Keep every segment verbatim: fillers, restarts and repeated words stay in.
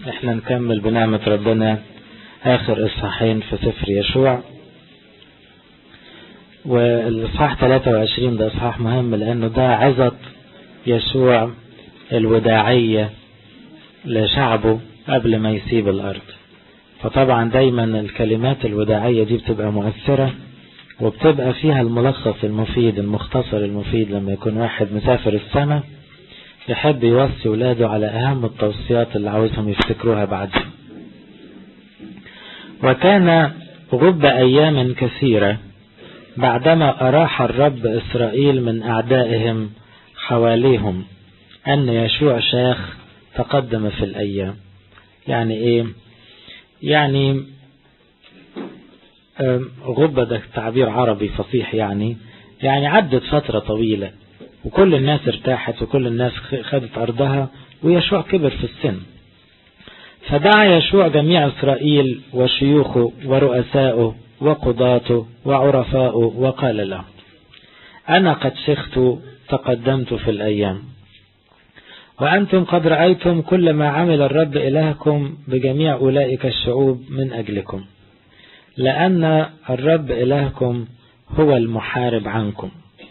احنا نكمل بنعمة ربنا اخر اصحاحين في سفر يشوع. والاصحاح ثلاثة وعشرين ده اصحاح مهم لانه ده عظة يشوع الوداعية لشعبه قبل ما يسيب الارض. فطبعا دايما الكلمات الوداعية دي بتبقى مؤثرة وبتبقى فيها الملخص المفيد المختصر المفيد لما يكون واحد مسافر السماء يحب يوصي ولاده على أهم التوصيات اللي عاوزهم يفتكروها بعدين. وكان غب أيام كثيرة بعدما أراح الرب إسرائيل من أعدائهم حواليهم أن يشوع شاخ تقدم في الأيام. يعني إيه؟ يعني غب ده تعبير عربي فصيح، يعني يعني عدت فترة طويلة وكل الناس ارتاحت وكل الناس خدت أرضها ويشوع كبر في السن. فدعا يشوع جميع إسرائيل وشيوخه ورؤسائه وقضاته وعرفائه وقال له: أنا قد شخت تقدمت في الأيام، وأنتم قد رأيتم كل ما عمل الرب إلهكم بجميع أولئك الشعوب من أجلكم، لأن الرب إلهكم هو المحارب عنكم.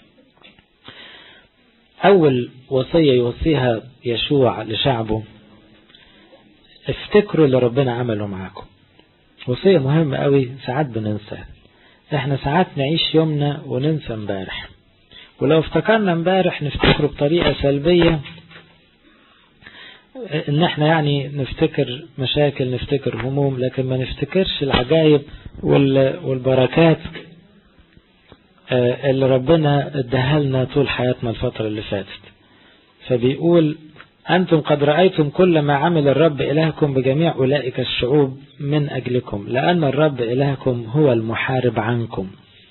أول وصية يوصيها يشوع لشعبه: افتكروا اللي ربنا عمله معاكم. وصية مهمة قوي ساعات بننساها. احنا ساعات نعيش يومنا وننسى امبارح، ولو افتكرنا امبارح نفتكره بطريقة سلبية، ان احنا يعني نفتكر مشاكل نفتكر هموم، لكن ما نفتكرش العجائب والبركات اللي ربنا اداها لنا طول حياتنا الفترة اللي فاتت. فبيقول: أنتم قد رأيتم كل ما عمل الرب إلهكم بجميع أولئك الشعوب من أجلكم، لأن الرب إلهكم هو المحارب عنكم.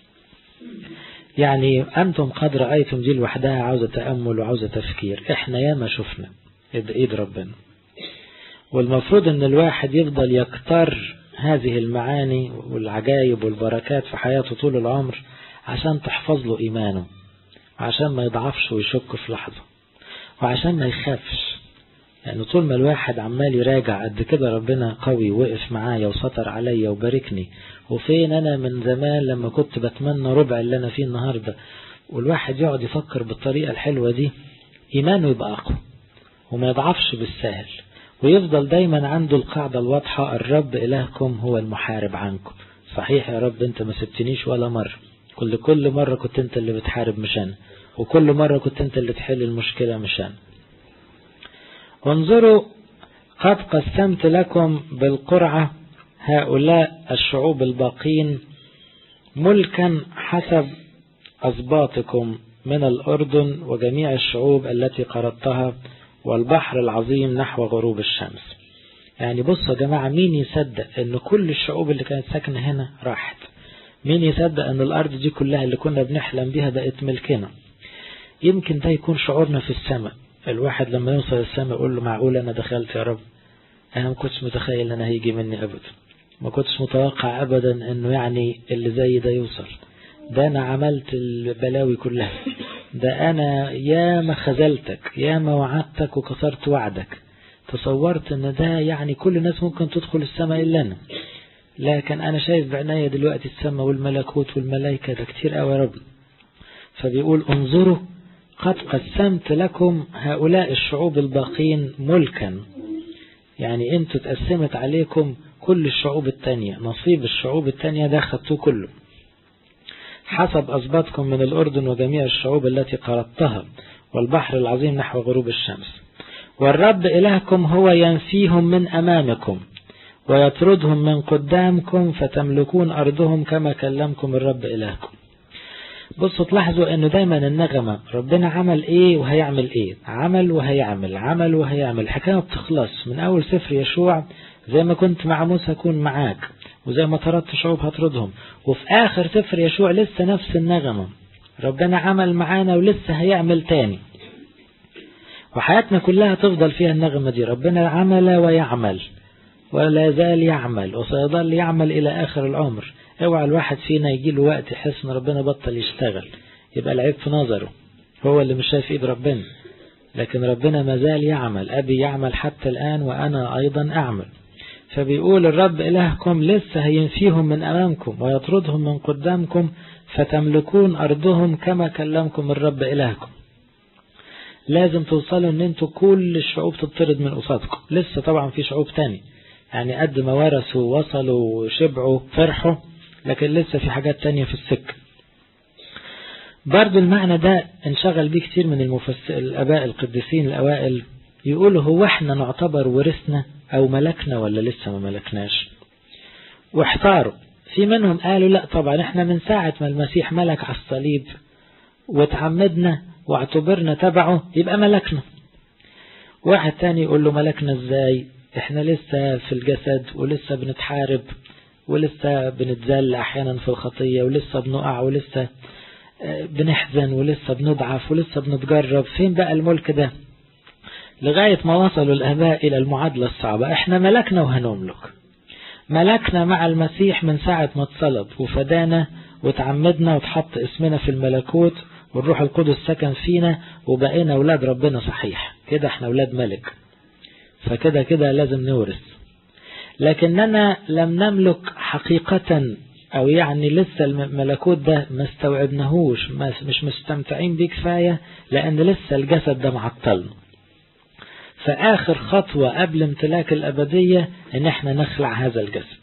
يعني أنتم قد رأيتم دي لوحدها عاوزة تأمل وعاوزة تفكير. إحنا ياما شفنا إيد ربنا، والمفروض أن الواحد يفضل يكتر هذه المعاني والعجائب والبركات في حياته طول العمر عشان تحفظ له إيمانه، وعشان ما يضعفش ويشك في لحظة، وعشان ما يخافش. يعني طول ما الواحد عمال يراجع قد كده ربنا قوي وقف معايا وسطر عليا وباركني، وفين أنا من زمان لما كنت بتمنى ربع اللي أنا فيه النهاردة، والواحد يقعد يفكر بالطريقة الحلوة دي، إيمانه يبقى أقوى وما يضعفش بالسهل، ويفضل دايما عنده القاعدة الواضحة: الرب إلهكم هو المحارب عنكم. صحيح يا رب أنت ما سبتنيش ولا مرة، كل كل مرة كنت أنت اللي بتحارب مش أنا، وكل مرة كنت أنت اللي تحل المشكلة مش أنا. انظروا قد قسمت لكم بالقرعة هؤلاء الشعوب الباقين ملكا حسب أسباطكم من الأردن وجميع الشعوب التي قرضتها والبحر العظيم نحو غروب الشمس. يعني بصوا يا جماعة، مين يصدق أن كل الشعوب اللي كانت ساكنة هنا راحت؟ مين يصدق أن الأرض دي كلها اللي كنا بنحلم بها بقت ملكنا؟ يمكن ده يكون شعورنا في السماء. الواحد لما يوصل السماء يقول له: معقول أنا دخلت يا رب؟ أنا ما كنتش متخيل أنه هيجي مني أبدا، ما كنتش متوقع أبدا أنه يعني اللي زي ده يوصل. ده أنا عملت البلاوي كلها، ده أنا يا ما خذلتك يا ما وعدتك وكسرت وعدك، تصورت أن ده يعني كل الناس ممكن تدخل السماء إلا أنا، لكن أنا شايف بعناية دلوقتي السماء والملكوت والملائكة، ده كتير قوي يا رب. فبيقول: انظروا قد قسمت لكم هؤلاء الشعوب الباقين ملكا. يعني انتوا تقسمت عليكم كل الشعوب التانية، نصيب الشعوب التانية ده خدتوه كله حسب أسباطكم من الأردن وجميع الشعوب التي قرضتها والبحر العظيم نحو غروب الشمس. والرب إلهكم هو ينفيهم من أمامكم ويطردهم من قدامكم فتملكون أرضهم كما كلمكم الرب إلهكم. بصوا تلاحظوا أنه دايما النغمة ربنا عمل إيه وهيعمل إيه، عمل وهيعمل عمل وهيعمل. حكاية بتخلص من أول سفر يشوع: زي ما كنت مع موسى هكون معاك، وزي ما طردت شعوب هطردهم. وفي آخر سفر يشوع لسه نفس النغمة، ربنا عمل معانا ولسه هيعمل تاني. وحياتنا كلها تفضل فيها النغمة دي: ربنا عمل ويعمل ولا زال يعمل وسيظل يعمل إلى آخر العمر. اوعى الواحد فينا يجي له وقت يحس ان ربنا بطل يشتغل، يبقى العيب في نظره، هو اللي مش شايف ايد ربنا. لكن ربنا مازال يعمل، أبي يعمل حتى الآن وأنا أيضا أعمل. فبيقول الرب إلهكم لسه هينفيهم من أمامكم ويطردهم من قدامكم فتملكون أرضهم كما كلمكم الرب إلهكم. لازم توصلوا ان انتوا كل الشعوب تطرد من قصادكم. لسه طبعا في شعوب تاني يعني قد ما ورثوا وصلوا وشبعوا فرحوا، لكن لسه في حاجات تانية في السكة. برضو المعنى ده انشغل بيه كتير من المفسر الآباء القديسين الأوائل، يقولوا هو احنا نعتبر ورثنا أو ملكنا ولا لسه ما ملكناش، واحتاروا. في منهم قالوا لا طبعا احنا من ساعة ما المسيح ملك على الصليب وتعمدنا واعتبرنا تبعه يبقى ملكنا. واحد تاني يقول له ملكنا ازاي، احنا لسه في الجسد ولسه بنتحارب ولسه بنتذل احيانا في الخطية ولسه بنقع ولسه بنحزن ولسه بنضعف ولسه بنتجرب، فين بقى الملك ده؟ لغاية ما وصلوا الآباء إلى المعادلة الصعبة. احنا ملكنا وهنملك، ملكنا مع المسيح من ساعة ما اتصلب وفدانا وتعمدنا وتحط اسمنا في الملكوت والروح القدس سكن فينا وبقينا أولاد ربنا صحيح كده، احنا أولاد ملك، فكده كده لازم نورث. لكننا لم نملك حقيقة، أو يعني لسه الملكوت ده ما استوعبناهوش، مش مستمتعين بيه كفاية، لأن لسه الجسد ده معطلنا. فآخر خطوة قبل امتلاك الأبدية ان احنا نخلع هذا الجسد.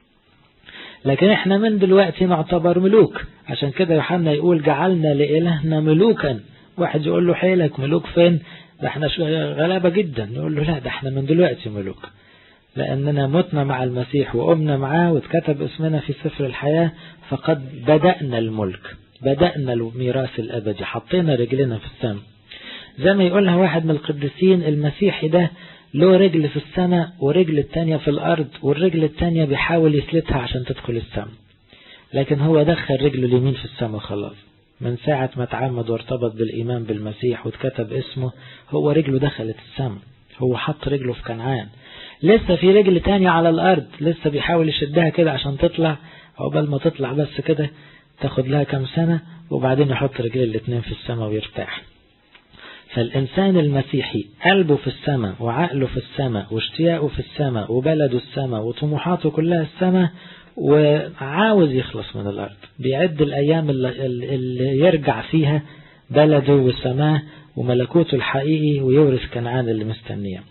لكن احنا من دلوقتي نعتبر ملوك، عشان كده يوحنا يقول جعلنا لإلهنا ملوكا. واحد يقول له حيلك ملوك فين؟ ده احنا غلابة جدا. يقول له لا، ده احنا من دلوقتي ملوك، لأننا متنا مع المسيح وقمنا معاه واتكتب اسمنا في سفر الحياة، فقد بدأنا الملك، بدأنا الميراث الأبدي، حطينا رجلنا في السماء. زي ما يقولها واحد من القديسين، المسيحي ده له رجل في السماء ورجل التانية في الأرض، والرجل التانية بيحاول يسلتها عشان تدخل السماء، لكن هو دخل رجله اليمين في السماء خلاص. من ساعة ما تعمد وارتبط بالإيمان بالمسيح واتكتب اسمه، هو رجله دخلت السماء، هو حط رجله في كنعان. لسه في رجل تانية على الأرض، لسه بيحاول يشدها كده عشان تطلع، عقبال ما تطلع بس كده تاخد لها كم سنة، وبعدين يحط رجل الاتنين في السماء ويرتاح. فالإنسان المسيحي قلبه في السماء وعقله في السماء واشتياقه في السماء وبلده السماء وطموحاته كلها السماء، وعاوز يخلص من الأرض، بيعد الأيام اللي, اللي يرجع فيها بلده والسماء وملكوته الحقيقي ويورث كنعان اللي مستنيه.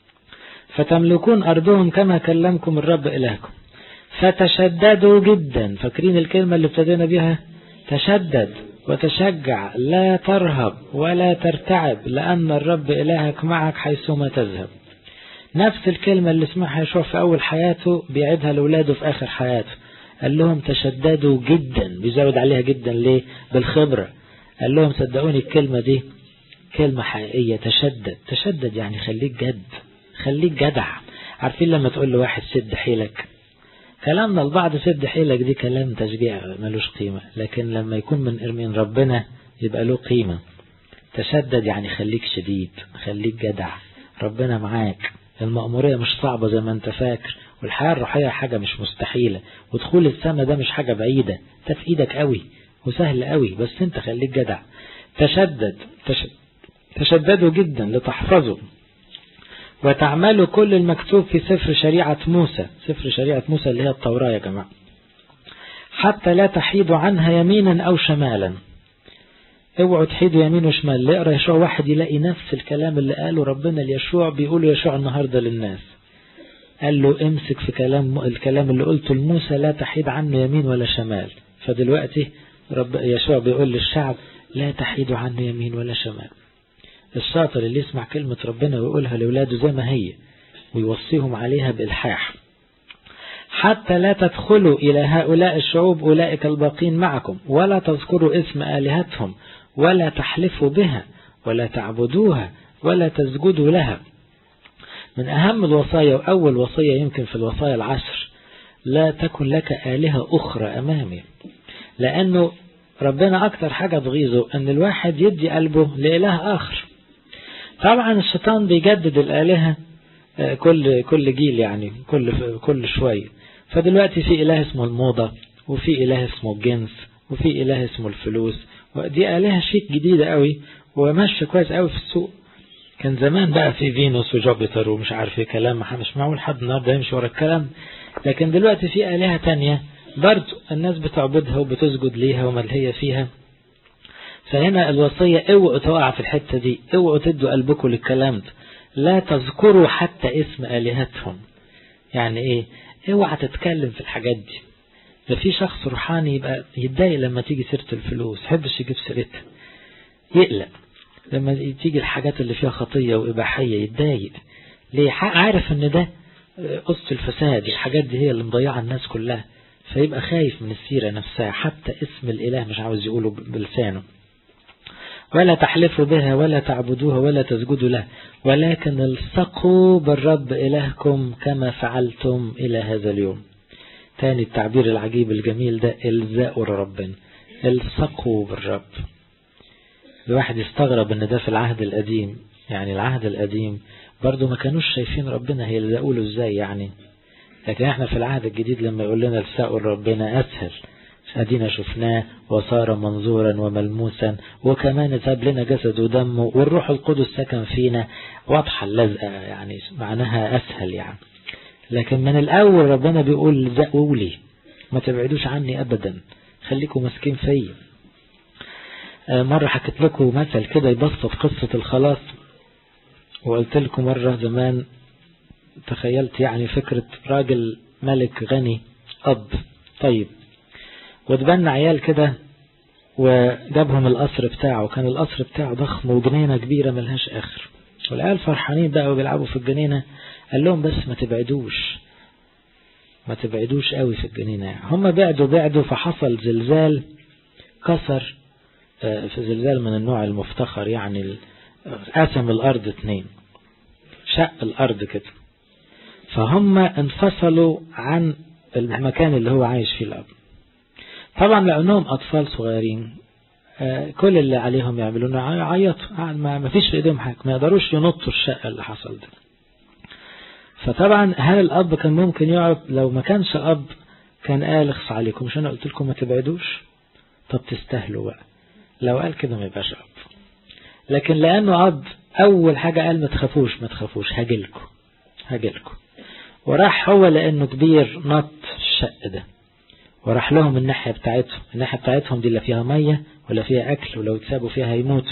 فتملكون أرضهم كما كلمكم الرب إلهكم، فتشددوا جدا. فاكرين الكلمة اللي ابتدينا بها؟ تشدد وتشجع، لا ترهب ولا ترتعب، لأن الرب إلهك معك حيثما تذهب. نفس الكلمة اللي سمعها يشوع في أول حياته بيعيدها لأولاده في آخر حياته. قال لهم تشددوا جدا، بيزود عليها جدا ليه؟ بالخبرة. قال لهم صدقوني الكلمة دي كلمة حقيقية، تشدد. تشدد يعني خليك جد، خليك جدع. عارفين لما تقول لواحد سد حيلك، كلامنا البعض سد حيلك دي كلام تشجيع ملوش قيمة، لكن لما يكون من من ربنا يبقى له قيمة. تشدد يعني خليك شديد، خليك جدع، ربنا معاك. المأمورية مش صعبة زي ما انت فاكر، والحياة الروحية حاجة مش مستحيلة، ودخول السماء ده مش حاجة بعيدة، ده في ايدك قوي وسهل قوي، بس انت خليك جدع. تشدد تشدد تشددوا جدا لتحفظوا وتعملوا كل المكتوب في سفر شريعة موسى. سفر شريعة موسى اللي هي التوراة يا جماعة، حتى لا تحيدوا عنها يمينا أو شمالا. اوعوا تحيدوا يمين وشمال. اللي يقرأ يشوع واحد يلاقي نفس الكلام اللي قاله ربنا ليشوع بيقوله يشوع النهاردة للناس. قال له امسك في كلام الكلام اللي قلته لموسى، لا تحيد عنه يمين ولا شمال. فدلوقتي رب يشوع بيقول للشعب لا تحيدوا عنه يمين ولا شمال. الشاطر اللي يسمع كلمة ربنا ويقولها لأولاده زي ما هي ويوصيهم عليها بإلحاح. حتى لا تدخلوا إلى هؤلاء الشعوب أولئك الباقين معكم، ولا تذكروا اسم آلهتهم، ولا تحلفوا بها، ولا تعبدوها، ولا تسجدوا لها. من أهم الوصايا وأول وصية يمكن في الوصايا العشر، لا تكن لك آلهة أخرى أمامي. لأنه ربنا أكتر حاجة تغيظه أن الواحد يدي قلبه لإله آخر. طبعا الشيطان بيجدد الآلهة كل كل جيل، يعني كل كل شوية. فدلوقتي في إله اسمه الموضة، وفي إله اسمه الجنس، وفي إله اسمه الفلوس، ودي آلهة شيك جديدة قوي وماشية كويس قوي في السوق. كان زمان بقى في فينوس وجوبيتر ومش عارف ايه كلام مش معقول حد النهارده يمشي ورا الكلام. لكن دلوقتي في آلهة تانية برضو الناس بتعبدها وبتسجد ليها وملهية فيها. فهنا الوصية اوعوا تقع في الحتة دي، اوعوا تدوا قلبكم للكلام ده، لا تذكروا حتى اسم آلهتهم. يعني ايه؟ اوعى تتكلم في الحاجات دي. ده في شخص روحاني يبقى يتضايق لما تيجي سيرة الفلوس، حبش يجيب سيرتها، يقلق لما تيجي الحاجات اللي فيها خطية وإباحية يتضايق. ليه؟ عارف ان ده قصة الفساد، الحاجات دي هي اللي مضيعة الناس كلها، فيبقى خايف من السيرة نفسها، حتى اسم الإله مش عاوز يقوله بلسانه. ولا تحلفوا بها ولا تعبدوها ولا تسجدوا له، ولكن الصقوا بالرب إلهكم كما فعلتم إلى هذا اليوم. تاني التعبير العجيب الجميل ده، الزاءوا ربنا، الصقوا بالرب. الواحد يستغرب ان ده في العهد القديم، يعني العهد القديم برضو ما كانوش شايفين ربنا هيلزقوا له ازاي يعني. لكن احنا في العهد الجديد لما يقول لنا الزاءوا ربنا اسهل، ادينا شفناه وصار منظورا وملموسا، وكمان ساب لنا جسد ودمه والروح القدس سكن فينا، واضحة اللزقة يعني معناها اسهل يعني. لكن من الاول ربنا بيقول زقوا لي، ما تبعدوش عني ابدا، خليكم ماسكين فيا. مرة حكيت لكم مثل كده يبسط قصة الخلاص، وقلت لكم مرة زمان تخيلت يعني فكرة راجل ملك غني أب طيب، واتبنى عيال كده وجابهم القصر بتاعه، كان القصر بتاعه ضخم وجنينة كبيرة ملهاش آخر، والعيال فرحانين بقى وبيلعبوا في الجنينة. قال لهم بس ما تبعدوش ما تبعدوش قوي في الجنينة يعني. هم بعدوا بعدوا فحصل زلزال كسر، في زلزال من النوع المفتخر يعني، قسم الأرض اتنين، شق الأرض كده، فهم انفصلوا عن المكان اللي هو عايش فيه الأب. طبعا لأنهم أطفال صغيرين كل اللي عليهم يعملونه يعيطوا، ما فيش في ايديهم حاجة، ما يقدروش ينطوا الشقة اللي حصل ده. فطبعا هل الأب كان ممكن يقعد؟ لو ما كانش أب كان قال اخص عليكم، مش أنا قلت لكم ما تبعدوش؟ طب تستاهلوا بقى. لو قال كده ما يبقاش أب. لكن لأنه أب أول حاجة قال ما تخافوش ما تخافوش هاجلكم هاجلكم، وراح هو لأنه كبير نط الشق ده وراح لهم الناحية بتاعتهم. الناحية بتاعتهم دي اللي فيها مية ولا فيها أكل، ولو تسابوا فيها هيموتوا،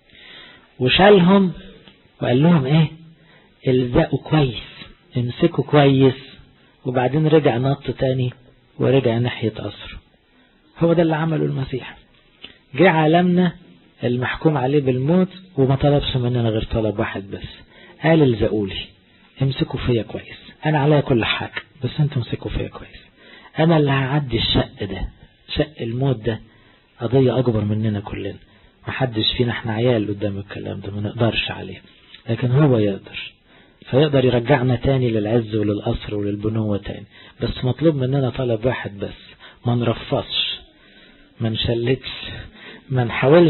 وشالهم وقال لهم ايه، الزقوا كويس امسكوا كويس، وبعدين رجع نط تاني ورجع ناحية قصره. هو ده اللي عمله المسيح، جه عالمنا المحكوم عليه بالموت وما طلبش مننا غير طلب واحد بس، قال الزقولي امسكوا فيا كويس، انا عليا كل حاجة بس انتوا امسكوا فيا كويس، انا اللي هعدي الشق ده، شق الموت ده قضية اكبر مننا كلنا، محدش فينا احنا عيال قدام الكلام ده ما نقدرش عليه، لكن هو يقدر، فيقدر يرجعنا تاني للعز وللقصر وللبنوة تاني. بس مطلوب مننا طلب واحد بس، ما نرفصش ما نشلتش ما نحاولش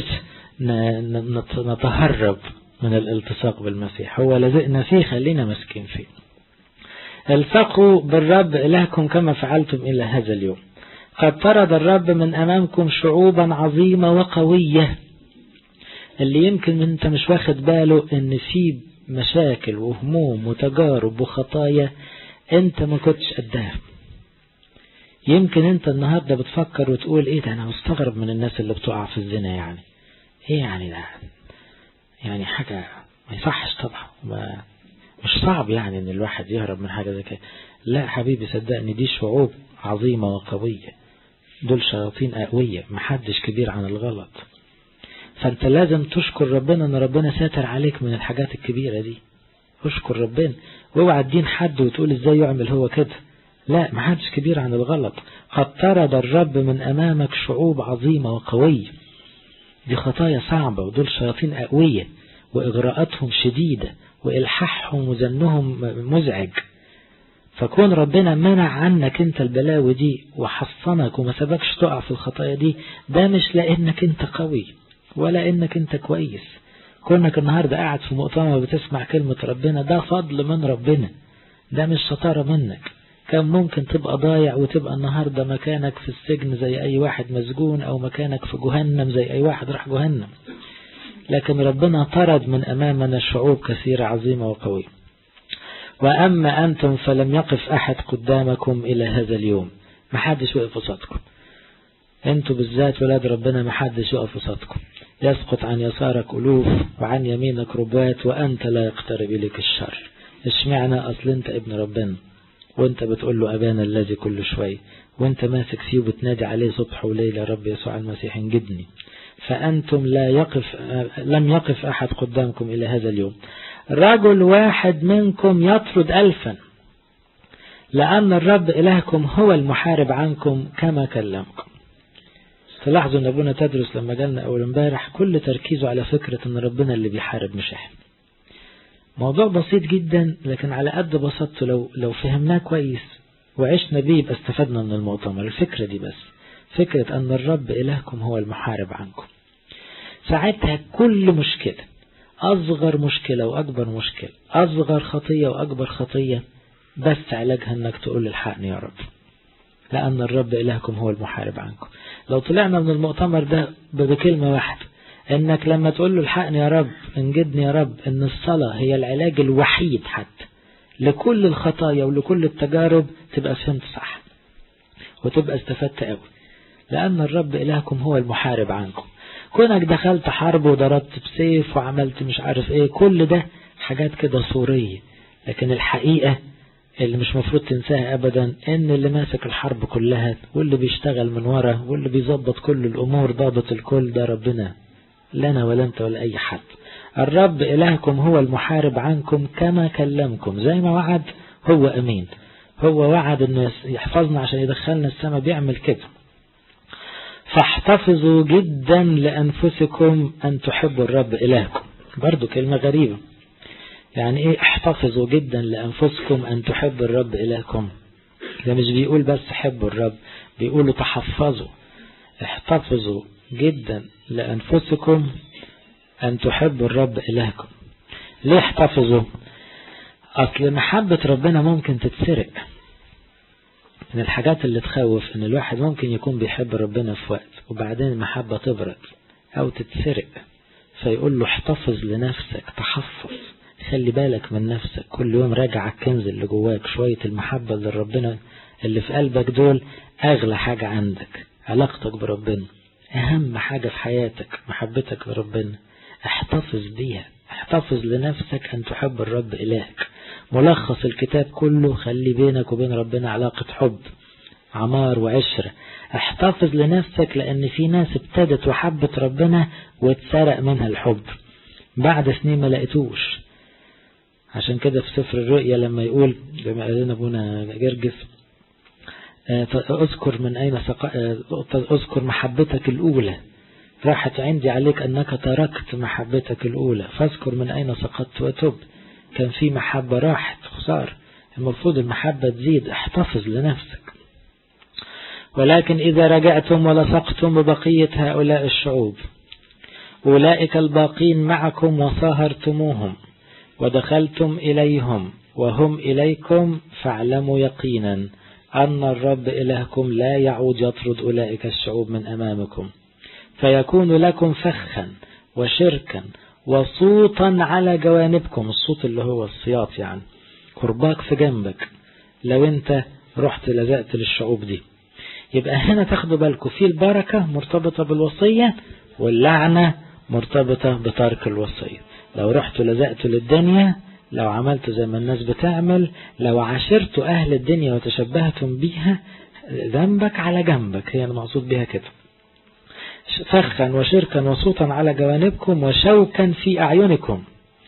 نتهرب من الالتصاق بالمسيح، هو لازقنا فيه خلينا مسكين فيه. التقوا بالرب إلهكم كما فعلتم إلى هذا اليوم، قد طرد الرب من أمامكم شعوبا عظيمة وقوية. اللي يمكن انت مش واخد باله ان في مشاكل وهموم وتجارب وخطايا انت ما كنتش قدها. يمكن انت النهاردة بتفكر وتقول ايه ده، انا مستغرب من الناس اللي بتقع في الزنا، يعني ايه يعني ده، يعني حاجة ما يصحش طبعا، ما مش صعب يعني ان الواحد يهرب من حاجة زي كده. لا حبيبي صدقني، دي شعوب عظيمة وقوية، دول شياطين قوية، محدش كبير عن الغلط. فانت لازم تشكر ربنا ان ربنا ساتر عليك من الحاجات الكبيرة دي، اشكر ربنا، واوعى تدين حد وتقول ازاي يعمل هو كده، لا محدش كبير عن الغلط. قد طرد الرب من امامك شعوب عظيمة وقوية، دي خطايا صعبة، ودول شياطين قوية واغراءاتهم شديدة والحاحهم وزنهم مزعج. فكون ربنا منع عنك انت البلاوي دي وحصنك وما سبكش تقع في الخطايا دي، ده مش لانك انت قوي ولا انك انت كويس. كونك النهاردة قاعد في مؤتمر بتسمع كلمة ربنا ده فضل من ربنا، ده مش شطارة منك. كان ممكن تبقى ضايع وتبقى النهاردة مكانك في السجن زي اي واحد مسجون، او مكانك في جهنم زي اي واحد راح جهنم. لكن ربنا طرد من أمامنا شعوب كثيرة عظيمة وقوية. وأما أنتم فلم يقف أحد قدامكم إلى هذا اليوم. ما حدش وقف وسطكم، أنتوا بالذات ولاد ربنا ما حدش وقف وسطكم. يسقط عن يسارك ألوف وعن يمينك ربوات وأنت لا يقترب إليك الشر. اشمعنى؟ أصل أنت ابن ربنا، وأنت بتقول له أبانا الذي كل شوي، وأنت ماسك فيه وبتنادي عليه صبح وليل يا رب يسوع المسيح انجدني. فأنتم لا يقف لم يقف أحد قدامكم إلى هذا اليوم. رجل واحد منكم يطرد ألفا، لأن الرب إلهكم هو المحارب عنكم كما كلمكم. تلاحظوا أن أبونا تدرس لما جالنا أول امبارح كل تركيزه على فكرة أن ربنا اللي بيحارب مش إحنا. موضوع بسيط جدا، لكن على قد بساطته لو لو فهمناه كويس وعشنا بيه يبقى استفدنا من المؤتمر. الفكرة دي بس، فكرة أن الرب إلهكم هو المحارب عنكم. ساعتها كل مشكلة، أصغر مشكلة وأكبر مشكلة، أصغر خطية وأكبر خطية، بس علاجها أنك تقول الحقني يا رب، لأن الرب إلهكم هو المحارب عنكم. لو طلعنا من المؤتمر ده بكلمة واحدة، انك لما تقول له الحقني يا رب انجدني يا رب، ان الصلاة هي العلاج الوحيد حتى لكل الخطايا ولكل التجارب، تبقى فهمت صح وتبقى استفدت قوي. لأن الرب إلهكم هو المحارب عنكم. كونك دخلت حرب وضربت بسيف وعملت مش عارف ايه، كل ده حاجات كده صورية، لكن الحقيقة اللي مش مفروض تنساها أبدا ان اللي ماسك الحرب كلها واللي بيشتغل من ورا واللي بيظبط كل الأمور ضابط الكل ده ربنا، لنا ولا انت ولا أي حد. الرب إلهكم هو المحارب عنكم كما كلمكم، زي ما وعد هو أمين. هو وعد انه يحفظنا عشان يدخلنا السماء، بيعمل كده. فاحتفظوا جدا لأنفسكم أن تحبوا الرب إلهكم. برضو كلمة غريبة، يعني ايه احتفظوا جدا لأنفسكم أن تحبوا الرب إلهكم؟ ده مش بيقول بس حبوا الرب، بيقولوا تحفظوا. احتفظوا جدا لأنفسكم أن تحبوا الرب إلهكم. ليه احتفظوا؟ أصل محبة ربنا ممكن تتسرق. من الحاجات اللي تخوف ان الواحد ممكن يكون بيحب ربنا في وقت وبعدين المحبة تبرد او تتسرق، فيقول له احتفظ لنفسك، تحفظ، خلي بالك من نفسك، كل يوم راجع الكنز اللي جواك. شوية المحبة لربنا اللي في قلبك دول اغلى حاجة عندك، علاقتك بربنا اهم حاجة في حياتك، محبتك لربنا احتفظ بيها. احتفظ لنفسك ان تحب الرب إلهك. ملخص الكتاب كله خلي بينك وبين ربنا علاقة حب، عمار وعشرة. احتفظ لنفسك لأن في ناس ابتدت وحبت ربنا واتسرق منها الحب بعد سنين ما لقيتوش. عشان كده في سفر الرؤيا لما يقول لما قال لنا ابونا جرجس اذكر من أين سق... اذكر محبتك الأولى، راحت عندي عليك أنك تركت محبتك الأولى، فاذكر من أين سقطت وتب. كان في محبة راحت خسار، المفروض المحبة تزيد. احتفظ لنفسك. ولكن إذا رجعتم ولصقتم ببقية هؤلاء الشعوب، أولئك الباقين معكم وصاهرتموهم ودخلتم إليهم وهم إليكم، فاعلموا يقينا أن الرب إلهكم لا يعود يطرد أولئك الشعوب من أمامكم، فيكون لكم فخا وشركا وصوتا على جوانبكم. الصوت اللي هو الصياط، يعني كرباك في جنبك لو انت رحت لزقت للشعوب دي. يبقى هنا تاخدوا بالكم في البركة مرتبطة بالوصية واللعنة مرتبطة بترك الوصية. لو رحتوا لزقتوا للدنيا، لو عملتوا زي ما الناس بتعمل، لو عاشرتوا أهل الدنيا وتشبهتم بيها، ذنبك على جنبك، هي المقصود بها كده. فخا وشركا وصوتا على جوانبكم وشوكا في أعينكم،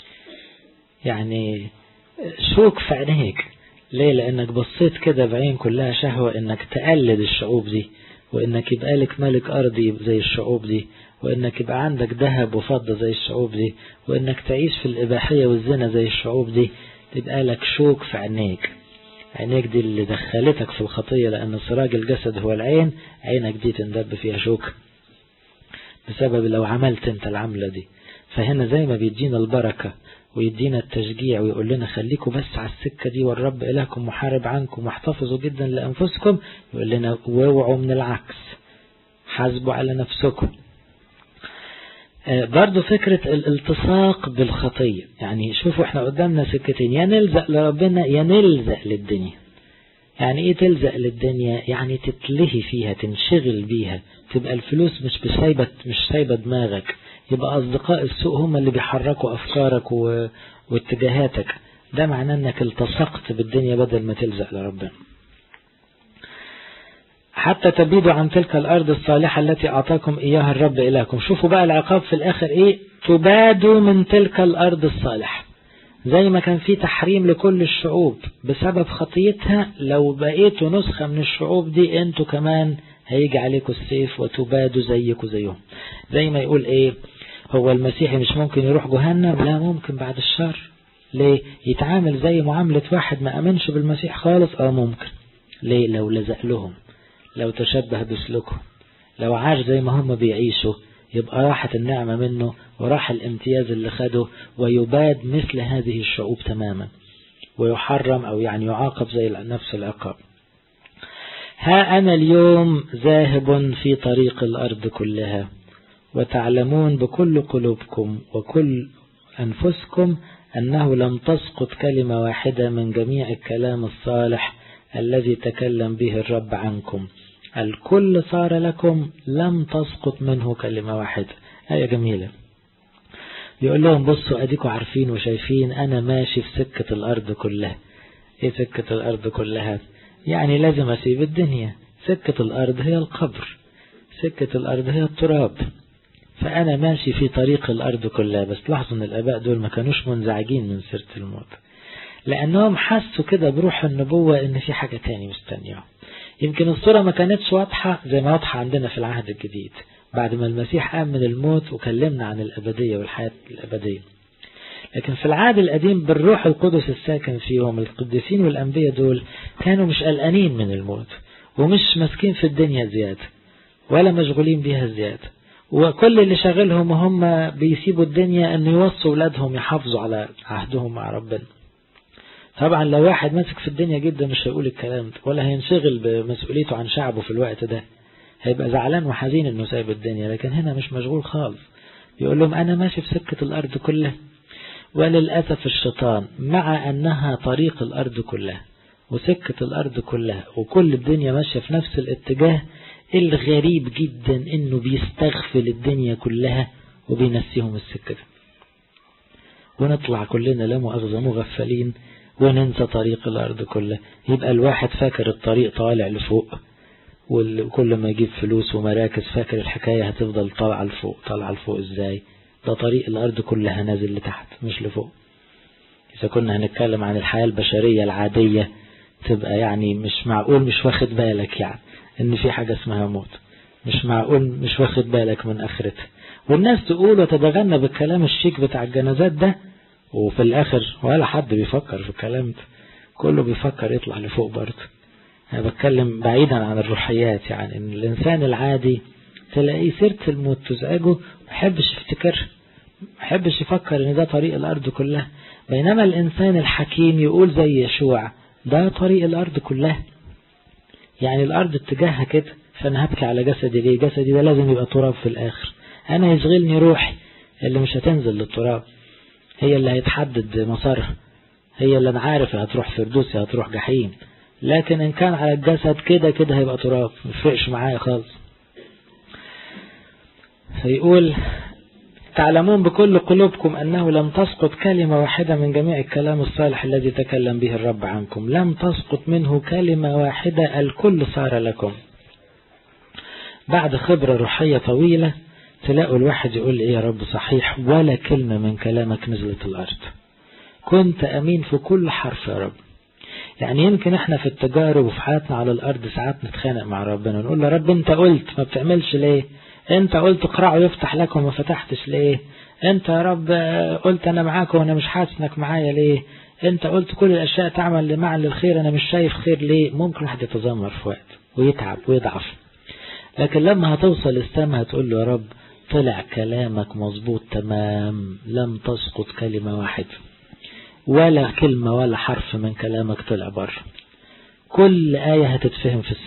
يعني شوك في عينيك. ليه؟ لأنك بصيت كده بعين كلها شهوة انك تقلد الشعوب دي، وانك يبقى لك ملك أرضي زي الشعوب دي، وانك يبقى عندك ذهب وفضة زي الشعوب دي، وانك تعيش في الإباحية والزنا زي الشعوب دي. تبقى لك شوك في عينيك. عينيك دي اللي دخلتك في الخطية، لأن سراج الجسد هو العين. عينك دي تندب فيها شوك بسبب لو عملت انت العملة دي. فهنا زي ما بيدينا البركة ويدينا التشجيع ويقول لنا خليكم بس على السكة دي والرب إلهكم محارب عنكم واحتفظوا جدا لأنفسكم، يقول لنا واوعوا من العكس، حاسبوا على نفسكم. برضو فكرة الالتصاق بالخطية. يعني شوفوا احنا قدامنا سكتين، يا نلزق لربنا يا نلزق للدنيا. يعني ايه تلزق للدنيا؟ يعني تتلهي فيها، تنشغل بيها، تبقى الفلوس مش بسايبة مش سايبة دماغك، يبقى أصدقاء السوء هم اللي بيحركوا أفكارك و... واتجاهاتك. ده معناه انك التصقت بالدنيا بدل ما تلزق لربنا. حتى تبيدوا عن تلك الأرض الصالحة التي أعطاكم إياها الرب إلهكم. شوفوا بقى العقاب في الآخر إيه؟ تبادوا من تلك الأرض الصالحة. زي ما كان في تحريم لكل الشعوب بسبب خطيتها، لو بقيتوا نسخة من الشعوب دي انتوا كمان هيجي عليكم السيف وتبادوا زيكم زيهم. زي ما يقول إيه؟ هو المسيحي مش ممكن يروح جهنم؟ لا ممكن بعد الشر. ليه؟ يتعامل زي معاملة واحد ما أمنش بالمسيح خالص؟ اه ممكن. ليه؟ لو لزق لهم، لو تشبه بسلوكهم، لو عاش زي ما هم بيعيشوا، يبقى راحت النعمة منه وراح الامتياز اللي خده، ويباد مثل هذه الشعوب تماما ويحرم أو يعني يعاقب زي نفس العقاب. ها أنا اليوم ذاهب في طريق الأرض كلها، وتعلمون بكل قلوبكم وكل أنفسكم أنه لم تسقط كلمة واحدة من جميع الكلام الصالح الذي تكلم به الرب عنكم. الكل صار لكم، لم تسقط منه كلمة واحدة. آية جميلة. يقول لهم بصوا أديكوا عارفين وشايفين أنا ماشي في سكة الأرض كلها. إيه سكة الأرض كلها؟ يعني لازم أسيب الدنيا. سكة الأرض هي القبر، سكة الأرض هي التراب، فأنا ماشي في طريق الأرض كلها. بس لاحظوا أن الآباء دول ما كانوش منزعجين من سيرة الموت، لأنهم حسوا كده بروح النبوة إن في حاجة تاني مستنية. يمكن الصورة ما كانتش واضحة زي ما واضحة عندنا في العهد الجديد بعد ما المسيح قام من الموت وكلمنا عن الأبدية والحياة الأبدية، لكن في العهد القديم بالروح القدس الساكن فيهم القديسين والأنبياء دول كانوا مش قلقانين من الموت، ومش ماسكين في الدنيا زيادة ولا مشغولين بيها زيادة، وكل اللي شغلهم هم بيسيبوا الدنيا أن يوصوا أولادهم يحافظوا على عهدهم مع ربنا. طبعا لو واحد ماسك في الدنيا جدا مش هيقول الكلام ده ولا هينشغل بمسؤوليته عن شعبه في الوقت ده، هيبقى زعلان وحزين انه سايب الدنيا. لكن هنا مش مشغول خالص، يقول لهم انا ماشي في سكة الارض كلها. وللأسف الشيطان مع انها طريق الارض كلها وسكة الارض كلها وكل الدنيا ماشية في نفس الاتجاه، الغريب جدا انه بيستغفل الدنيا كلها وبينسيهم السكة دي، ونطلع كلنا لا مؤاخذة مغفلين وننسى طريق الأرض كلها. يبقى الواحد فاكر الطريق طالع لفوق، وكل ما يجيب فلوس ومراكز فاكر الحكاية هتفضل طالعة لفوق. طالعة لفوق ازاي؟ ده طريق الأرض كلها نازل لتحت مش لفوق. إذا كنا هنتكلم عن الحياة البشرية العادية تبقى يعني مش معقول مش واخد بالك يعني إن في حاجة اسمها موت، مش معقول مش واخد بالك من آخرتها. والناس تقول وتتغنى بالكلام الشيك بتاع الجنازات ده، وفي الآخر ولا حد بيفكر في الكلام ده، كله بيفكر يطلع لفوق برضه. أنا بتكلم بعيدا عن الروحيات، يعني إن الإنسان العادي تلاقيه سيرة الموت تزعجه، محبش يفتكر، محبش يفكر إن ده طريق الأرض كلها. بينما الإنسان الحكيم يقول زي يشوع ده طريق الأرض كلها، يعني الأرض اتجاهها كده، فأنا هبكي على جسدي ليه؟ جسدي ده لازم يبقى تراب في الآخر. أنا يشغلني روحي اللي مش هتنزل للتراب، هي اللي هيتحدد مسارها، هي اللي أنا عارف هتروح فردوس هتروح جحيم. لكن إن كان على الجسد كده كده هيبقى تراب، مفرقش معايا خالص. فيقول تعلمون بكل قلوبكم أنه لم تسقط كلمة واحدة من جميع الكلام الصالح الذي تكلم به الرب عنكم. لم تسقط منه كلمة واحدة، الكل صار لكم. بعد خبرة روحية طويلة تلاقوا الواحد يقول إيه يا رب صحيح ولا كلمة من كلامك نزلت الأرض، كنت أمين في كل حرف يا رب. يعني يمكن احنا في التجارب وفي حياتنا على الأرض ساعات نتخانق مع ربنا ونقول له رب انت قلت ما بتعملش ليه؟ انت قلت اقرأوا يفتح لكم ما فتحتش ليه؟ انت يا رب قلت انا معاكم وانا مش حاسس انك معايا ليه؟ انت قلت كل الاشياء تعمل لمعا للخير انا مش شايف خير ليه؟ ممكن واحد يتذمر في وقت ويتعب ويضعف، لكن لما هتوصل السماء هتقول له يا رب طلع كلامك مظبوط تمام، لم تسقط كلمة واحدة ولا كلمة ولا حرف من كلامك طلع بره. كل آية هتتفهم في السماء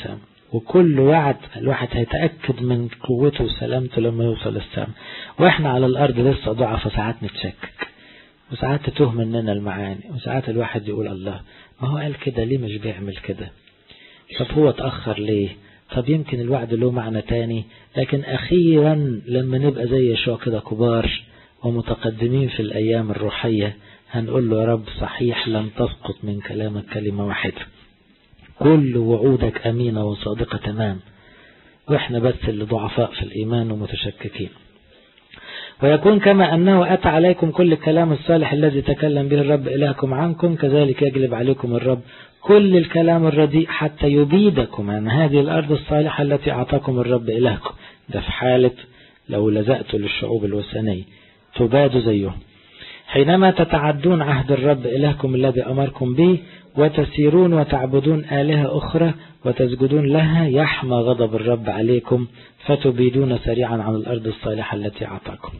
وكل وعد الواحد هيتأكد من قوته وسلامته لما يوصل السماء. واحنا على الأرض لسه ضعف، ساعات نتشكك وساعات تتوه مننا المعاني، وساعات الواحد يقول الله ما هو قال كده ليه مش بيعمل كده، طب هو اتأخر ليه، طب يمكن الوعد له معنى تاني. لكن أخيرا لما نبقى زي يشوع كده كبار ومتقدمين في الأيام الروحية هنقول له يا رب صحيح لم تسقط من كلامك كلمة واحدة، كل وعودك أمينة وصادقة تمام، وإحنا بس اللي ضعفاء في الإيمان ومتشككين. ويكون كما أنه أتى عليكم كل الكلام الصالح الذي تكلم به الرب إلهكم عنكم، كذلك يجلب عليكم الرب كل الكلام الرديء حتى يبيدكم عن هذه الأرض الصالحة التي أعطاكم الرب إلهكم. ده في حالة لو لزقتوا للشعوب الوثنية تبادوا زيهم. حينما تتعدون عهد الرب إلهكم الذي أمركم به وتسيرون وتعبدون آلهة أخرى وتسجدون لها، يحمى غضب الرب عليكم فتبيدون سريعا عن الأرض الصالحة التي أعطاكم.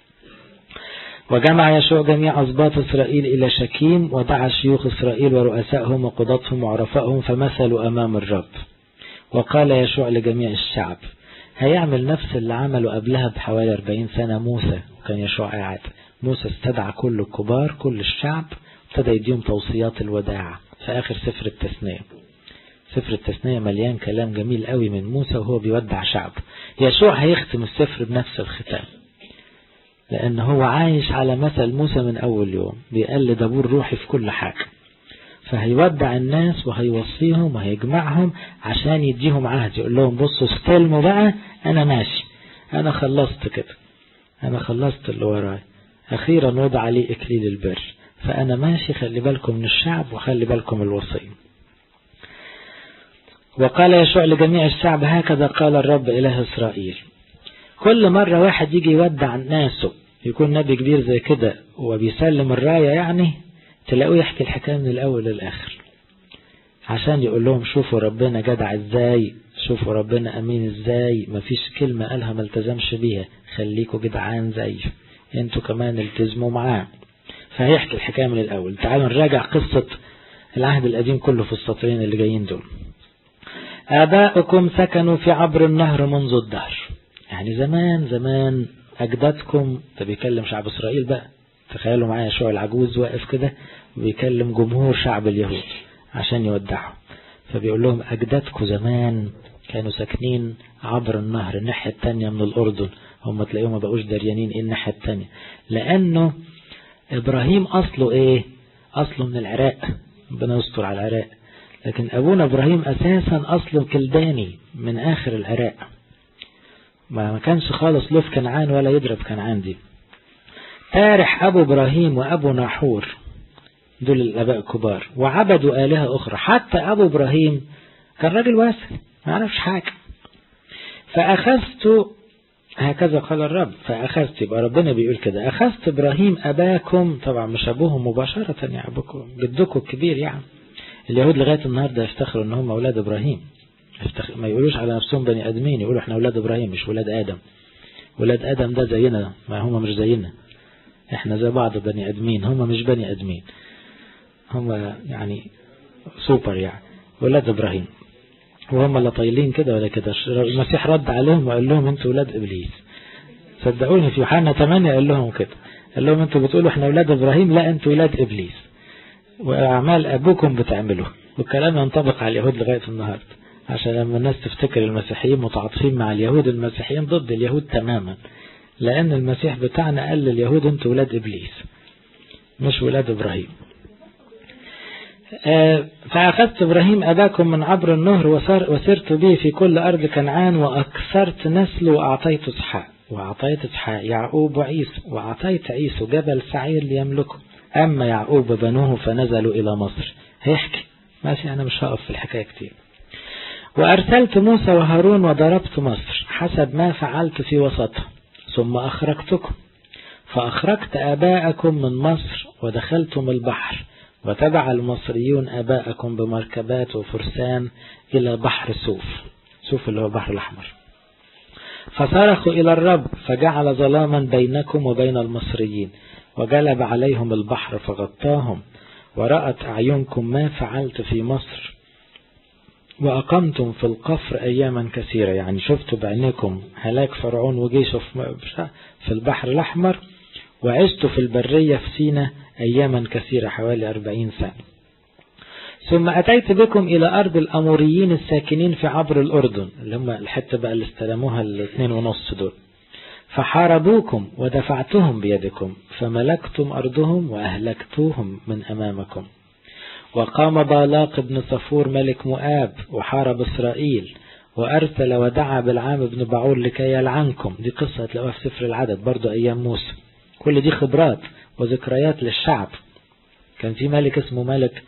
وجمع يشوع جميع أسباط إسرائيل إلى شكيم، ودعا شيوخ إسرائيل ورؤسائهم وقضاتهم وعرفائهم فمثلوا أمام الرب. وقال يشوع لجميع الشعب، هيعمل نفس اللي عمله قبلها بحوالي أربعين سنة موسى، وكان يشوع قاعد. موسى استدعى كل الكبار كل الشعب، ابتدى يديهم توصيات الوداع في آخر سفر التثنية. سفر التثنية مليان كلام جميل قوي من موسى وهو بيودع شعب. يشوع هيختم السفر بنفس الختام، لأن هو عايش على مثل موسى من أول يوم، بيقلد أبوه الروحي في كل حاجة. فهيودع الناس وهيوصيهم وهيجمعهم عشان يديهم عهد، يقول لهم بصوا استلموا بقى، أنا ماشي، أنا خلصت كده، أنا خلصت اللي وراي، أخيرا وضع لي إكليل البر، فأنا ماشي، خلي بالكم من الشعب وخلي بالكم الوصي. وقال يشوع لجميع الشعب، هكذا قال الرب إله إسرائيل. كل مرة واحد يجي يودع ناسه، يكون نبي كبير زي كده وبيسلم الراية، يعني تلاقوه يحكي الحكاية من الأول للآخر عشان يقول لهم شوفوا ربنا جدع ازاي، شوفوا ربنا أمين ازاي، مفيش كلمة قالها ما التزمش بيها، خليكوا جدعان زيه، انتوا كمان التزموا معاه. فهيحكي الحكاية من الأول. تعالوا نراجع قصة العهد القديم كله في السطرين اللي جايين دول. آباؤكم سكنوا في عبر النهر منذ الدهر، يعني زمان زمان أجدادكم. ده بيكلم شعب إسرائيل بقى، تخيلوا معايا يشوع العجوز واقف كده وبيكلم جمهور شعب اليهود عشان يودعهم، فبيقول لهم أجدادكم زمان كانوا ساكنين عبر النهر الناحية التانية من الأردن. هم تلاقيهم ما بقوش دريانين ايه الناحية التانية، لأنه إبراهيم أصله إيه؟ أصله من العراق، ربنا يستر على العراق، لكن أبونا إبراهيم أساسا أصله كلداني من آخر العراق، ما كانش خالص له في كنعان ولا يضرب كنعان دي. تارح أبو إبراهيم وأبو ناحور دول الآباء الكبار، وعبدوا آلهة أخرى. حتى أبو إبراهيم كان راجل واسع ما عرفش حاجة. فأخذت، هكذا قال الرب، فأخذت، يبقى ربنا بيقول كده، أخذت إبراهيم أباكم، طبعا مش أبوهم مباشرة يعني، أبوكم جدكم الكبير يعني. اليهود لغاية النهاردة يفتخروا ان هم أولاد إبراهيم، ما يقولوش على نفسهم بني آدمين، يقولوا احنا أولاد إبراهيم مش أولاد آدم. أولاد آدم ده زينا، ما هم مش زينا، احنا زي بعض بني آدمين، هم مش بني آدمين، هم يعني سوبر يعني أولاد إبراهيم. وهم اللي طايلين كده ولا كده. المسيح رد عليهم وقال لهم انتوا أولاد إبليس. صدقوني في يوحنا ثمانية قال لهم كده، قال لهم انتوا بتقولوا احنا أولاد إبراهيم، لا انتوا أولاد إبليس وأعمال أبوكم بتعملوه. والكلام ينطبق على اليهود لغاية النهاردة، عشان لما الناس تفتكر المسيحيين متعاطفين مع اليهود، المسيحيين ضد اليهود تماما، لأن المسيح بتاعنا قال لليهود انتوا ولاد إبليس مش ولاد إبراهيم. آه فأخذت إبراهيم أباكم من عبر النهر وسرت به في كل أرض كنعان، وأكثرت نسل وأعطيت إسحاق، وأعطيت إسحاق يعقوب وعيسو، وأعطيت عيسو جبل سعير ليملكه. أما يعقوب بنوه فنزلوا إلى مصر. هيحكي ماشي، أنا مش هقف في الحكاية كتير. وأرسلت موسى وهارون وضربت مصر حسب ما فعلت في وسطها، ثم أخرجتكم، فأخرجت آباءكم من مصر ودخلتم البحر، وتبع المصريون آباءكم بمركبات وفرسان إلى بحر سوف، سوف اللي هو البحر الأحمر. فصرخوا إلى الرب فجعل ظلاما بينكم وبين المصريين، وجلب عليهم البحر فغطاهم، ورأت أعينكم ما فعلت في مصر وأقمتم في القفر أياما كثيرة، يعني شفتوا بعينكم هلاك فرعون وجيشه في البحر الأحمر، وعشتوا في البرية في سينا أياما كثيرة حوالي أربعين سنة. ثم أتيت بكم إلى أرض الأموريين الساكنين في عبر الأردن، اللي هم الحتة بقى اللي استلموها الاثنين ونص دول، فحاربوكم ودفعتهم بيدكم، فملكتم أرضهم وأهلكتوهم من أمامكم. وقام بالاق بن صفور ملك مؤاب وحارب إسرائيل، وأرسل ودعا بالعام بن بعور لكي يلعنكم. دي قصة تلاقوها في سفر العدد برضو أيام موسى. كل دي خبرات وذكريات للشعب. كان في ملك اسمه ملك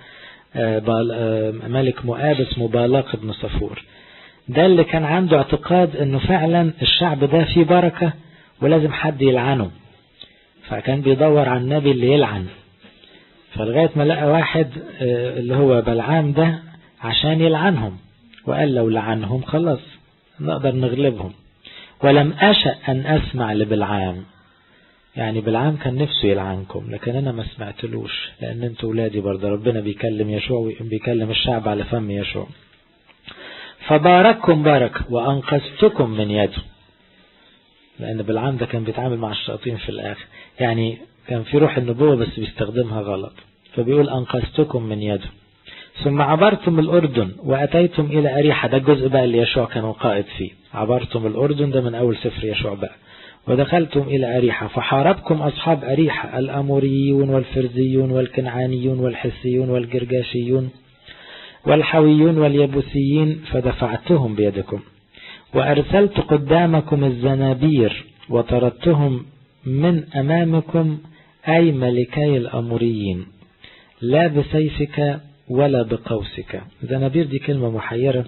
ملك مؤاب اسمه بالاق بن صفور، ده اللي كان عنده اعتقاد انه فعلا الشعب ده فيه بركة ولازم حد يلعنه، فكان بيدور على النبي اللي يلعن. فلغاية ما لقى واحد اللي هو بلعام ده عشان يلعنهم، وقال لو لعنهم خلاص نقدر نغلبهم. ولم أشأ أن أسمع لبلعام، يعني بلعام كان نفسه يلعنكم لكن أنا ما سمعتلوش، لأن أنتوا ولادي برضه. ربنا بيكلم يشوع، بيكلم الشعب على فم يشوع. فبارككم بارك وأنقذتكم من يده، لأن بلعام ده كان بيتعامل مع الشياطين في الآخر، يعني كان في روح النبوة بس بيستخدمها غلط. فبيقول أنقذتكم من يده. ثم عبرتم الأردن وأتيتم إلى أريحة، ده الجزء بقى اللي يشوع كان قائد فيه. عبرتم الأردن ده من أول سفر يشوع بقى. ودخلتم إلى أريحة، فحاربكم أصحاب أريحة الأموريون والفرزيون والكنعانيون والحسيون والجرجاشيون والحويون واليبوسيين، فدفعتهم بيدكم. وأرسلت قدامكم الزنابير وطردتهم من أمامكم، أي ملكي الأموريين، لا بسيفك ولا بقوسك. زنابير دي كلمة محيرة،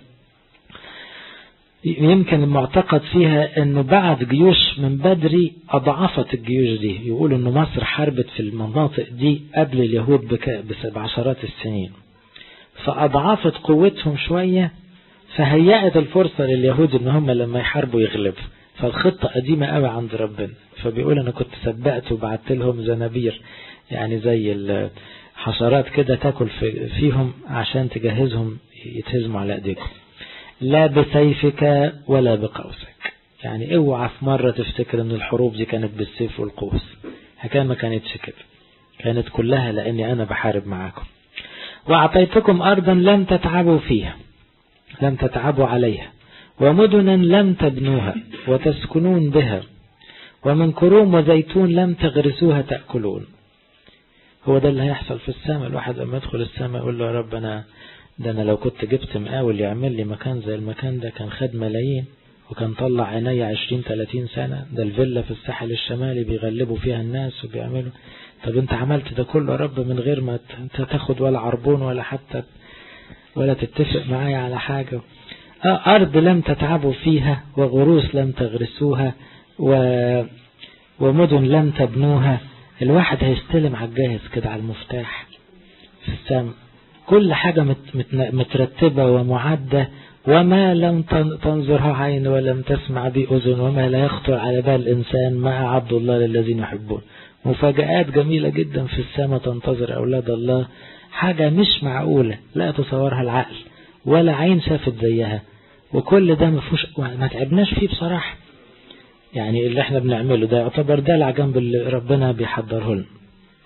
يمكن المعتقد فيها أنه بعد جيوش من بدري أضعفت الجيوش دي. يقولوا أنه مصر حاربت في المناطق دي قبل اليهود بعشرات السنين، فأضعفت قوتهم شوية، فهيأت الفرصة لليهود أن هم لما يحاربوا يغلبوا. فالخطة قديمة قوي عند ربنا. فبيقول أنا كنت سبقت وبعت لهم زنابير، يعني زي الحشرات كده تاكل فيهم عشان تجهزهم يتهزموا على ايديكم. لا بسيفك ولا بقوسك، يعني اوعى في مرة تفتكر ان الحروب دي كانت بالسيف والقوس. حكاية ما كانتش كده، كانت كلها لاني انا بحارب معاكم. وأعطيتكم أرضا لم تتعبوا فيها، لم تتعبوا عليها، ومدنا لم تبنوها وتسكنون بها، ومن كروم وزيتون لم تغرسوها تأكلون. هو ده اللي هيحصل في السماء. الواحد لما يدخل السماء يقول له يا رب أنا ده أنا لو كنت جبت مقاول يعمل لي مكان زي المكان ده كان خد ملايين وكان طلع عيني عشرين ثلاثين سنة. ده الفيلا في الساحل الشمالي بيغلبوا فيها الناس وبيعملوا. طب انت عملت ده كله يا رب من غير ما تاخد ولا عربون ولا حتى ولا تتفق معايا على حاجة. أرض لم تتعبوا فيها، وغروس لم تغرسوها، و... ومدن لم تبنوها. الواحد هيستلم على الجاهز كده على المفتاح في السماء، كل حاجة مت... مت... مترتبة ومعدة. وما لم تنظرها عين ولم تسمع به أذن وما لا يخطر على بال الإنسان ما أعد الله للذين يحبون. مفاجآت جميلة جدا في السماء تنتظر أولاد الله، حاجة مش معقولة لا تصورها العقل ولا عين شافت زيها. وكل ده مفوش، ما تعبناش فيه بصراحة. يعني اللي احنا بنعمله ده يعتبر دلع جنب اللي ربنا بيحضره لنا.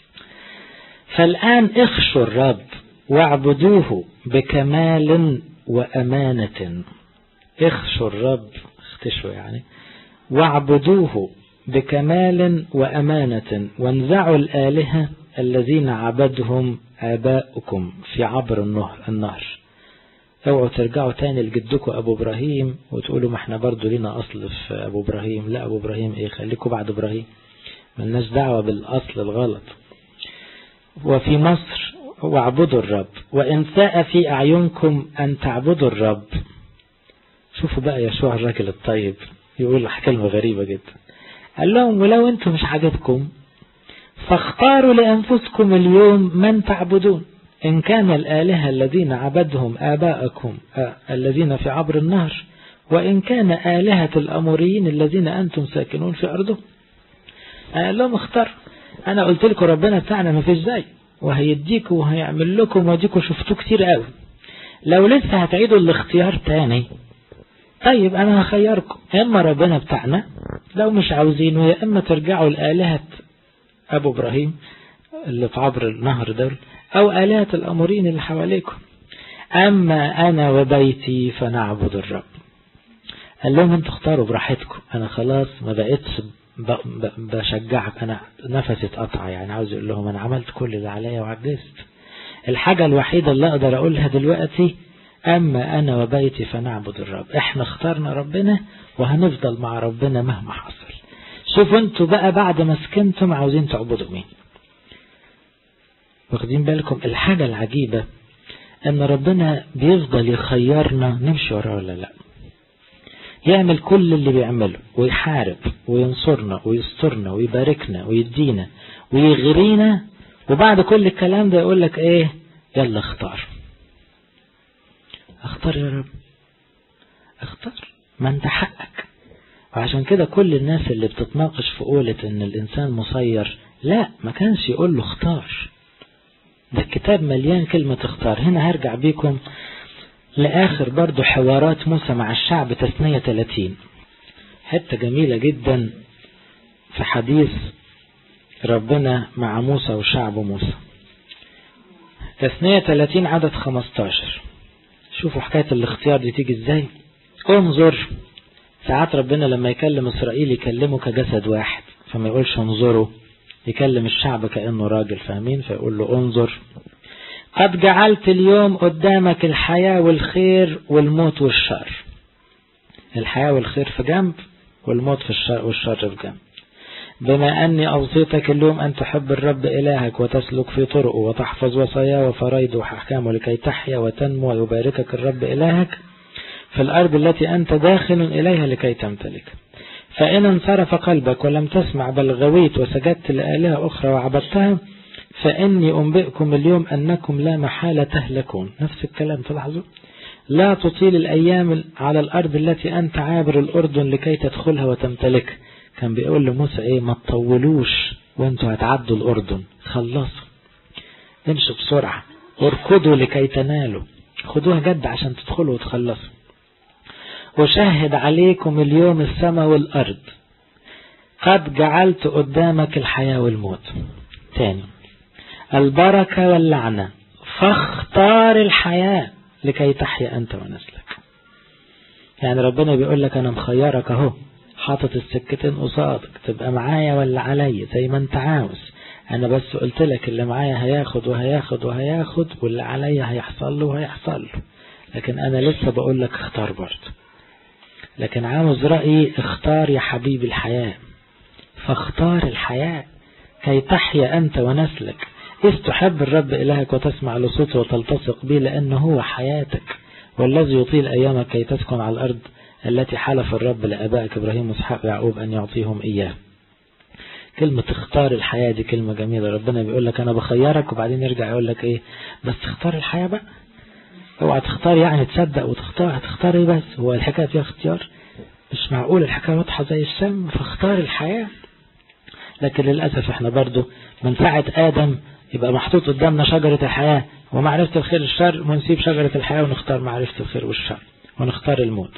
فالآن اخشوا الرب واعبدوه بكمال وأمانة. اخشوا الرب، اختشوا يعني، واعبدوه بكمال وأمانة، وانزعوا الآلهة الذين عبدهم آباؤكم في عبر النهر النهر. اوعوا ترجعوا تاني لجدكم أبو إبراهيم وتقولوا ما احنا برضو لنا أصل في أبو إبراهيم. لا، أبو إبراهيم ايه، خليكم بعد إبراهيم، ملناش دعوة بالأصل الغلط. وفي مصر واعبدوا الرب، وإن ساء في أعينكم أن تعبدوا الرب. شوفوا بقى يشوع الراجل الطيب يقول كلمة غريبة جدا. قال لهم ولو انتم مش عاجبكم فاختاروا لأنفسكم اليوم من تعبدون، إن كان الآلهة الذين عبدهم آباءكم الذين في عبر النهر، وإن كان آلهة الأموريين الذين أنتم ساكنون في أرضهم. قال لهم اختار. أنا قلت لكم ربنا بتاعنا ما فيش زي، وهيديكم وهيعمل لكم، وديكم شفتوه كتير قوي. لو لسه هتعيدوا الاختيار تاني، طيب انا هخيركم، اما ربنا بتاعنا لو مش عاوزينه، يا اما ترجعوا لآلهة ابو ابراهيم اللي في عبر النهر ده، او آلهة الامورين اللي حواليكم. اما انا وبيتي فنعبد الرب. قال لهم انتوا اختاروا براحتكم، انا خلاص ما بقتش بشجعك، انا نفسي اتقطع، يعني عاوز يقول لهم انا عملت كل اللي عليا وعجزت. الحاجة الوحيدة اللي اقدر اقولها دلوقتي اما انا وبيتي فنعبد الرب. احنا اخترنا ربنا وهنفضل مع ربنا مهما حصل. شوفوا انتوا بقى بعد ما سكنتم عاوزين تعبدوا مين. واخدين بالكم الحاجة العجيبة ان ربنا بيفضل يخيرنا نمشي وراه ولا لا، يعمل كل اللي بيعمله ويحارب وينصرنا ويسترنا ويباركنا ويدينا ويغرينا، وبعد كل الكلام ده يقول لك ايه؟ يلا اختار. اختار يا رب، اختار، ما انت حقك. وعشان كده كل الناس اللي بتتناقش في قولة ان الانسان مسير، لا ما كانش يقول له اختار. ده الكتاب مليان كلمة اختار. هنا هرجع بيكم لآخر برضو حوارات موسى مع الشعب، تثنية ثلاثين، حتة جميلة جدا في حديث ربنا مع موسى وشعب موسى. تثنية ثلاثين عدد خمستاشر. شوفوا حكاية الاختيار دي تيجي ازاي. انظر، ساعات ربنا لما يكلم إسرائيل يكلمه كجسد واحد، فما يقولش انظروا، يكلم الشعب كأنه راجل، فاهمين؟ فيقول له انظر، قد جعلت اليوم قدامك الحياة والخير والموت والشر. الحياة والخير في جنب، والموت في الشر والشر في جنب. بما أني أوصيتك اليوم أن تحب الرب إلهك وتسلك في طرقه وتحفظ وصاياه وفرائضه وأحكامه لكي تحيا وتنمو ويباركك الرب إلهك في الأرض التي أنت داخل إليها لكي تمتلك. فإن انصرف قلبك ولم تسمع بل غويت وسجدت لآلهة أخرى وعبدتها، فإني أنبئكم اليوم أنكم لا محالة تهلكون. نفس الكلام تلاحظوا، لا تطيل الأيام على الأرض التي أنت عابر الأردن لكي تدخلها وتمتلك. كان بيقول لموسى إيه؟ ما تطولوش وانتوا هتعدوا الأردن، خلصوا، امشوا بسرعة، اركضوا لكي تنالوا، خدوها جد عشان تدخلوا وتخلصوا. وشهد عليكم اليوم السماء والأرض، قد جعلت قدامك الحياة والموت. تاني، البركة واللعنة، فاختار الحياة لكي تحيا أنت ونسلك. يعني ربنا بيقول لك أنا مخيرك أهو، حاطط السكتين قصادك، تبقى معايا ولا عليا زي ما أنت عاوز. أنا بس قلت لك اللي معايا هياخد وهياخد وهياخد، واللي عليا هيحصل له وهيحصل له، لكن أنا لسه بقول لك اختار برضه. لكن عاوز رأيي، اختار يا حبيبي الحياة، فاختار الحياة كي تحيا أنت ونسلك. إذ تحب الرب إلهك وتسمع لصوته وتلتصق به، لأنه هو حياتك والذي يطيل أيامك كي تسكن على الأرض التي حلف الرب لآبائك إبراهيم وإسحاق ويعقوب أن يعطيهم إياه. كلمة اختار الحياة دي كلمة جميلة. ربنا بيقول لك أنا بخيرك، وبعدين يرجع يقول لك إيه؟ بس اختار الحياة بقى. اوعى تختار يعني تصدق وتختار، هتختار إيه بس؟ هو الحكاية فيها اختيار؟ مش معقول الحكاية واضحة زي الشم، فاختار الحياة. لكن للأسف احنا برضو من ساعة آدم يبقى محطوط قدامنا شجرة الحياة ومعرفة الخير والشر، ونسيب شجرة الحياة ونختار معرفة الخير والشر ونختار الموت.